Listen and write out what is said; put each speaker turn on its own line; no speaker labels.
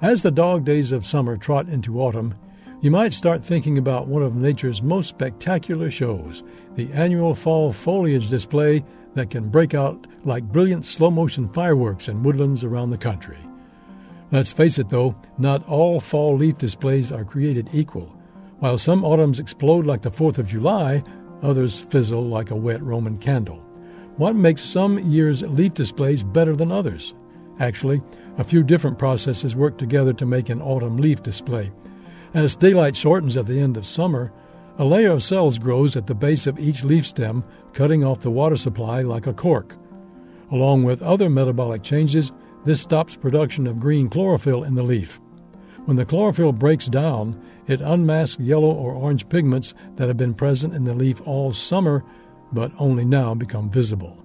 As the dog days of summer trot into autumn, you might start thinking about one of nature's most spectacular shows, the annual fall foliage display that can break out like brilliant slow-motion fireworks in woodlands around the country. Let's face it, though, not all fall leaf displays are created equal. While some autumns explode like the 4th of July, others fizzle like a wet Roman candle. What makes some years' leaf displays better than others? Actually, a few different processes work together to make an autumn leaf display. As daylight shortens at the end of summer, a layer of cells grows at the base of each leaf stem, cutting off the water supply like a cork. Along with other metabolic changes, this stops production of green chlorophyll in the leaf. When the chlorophyll breaks down, it unmasks yellow or orange pigments that have been present in the leaf all summer, but only now become visible.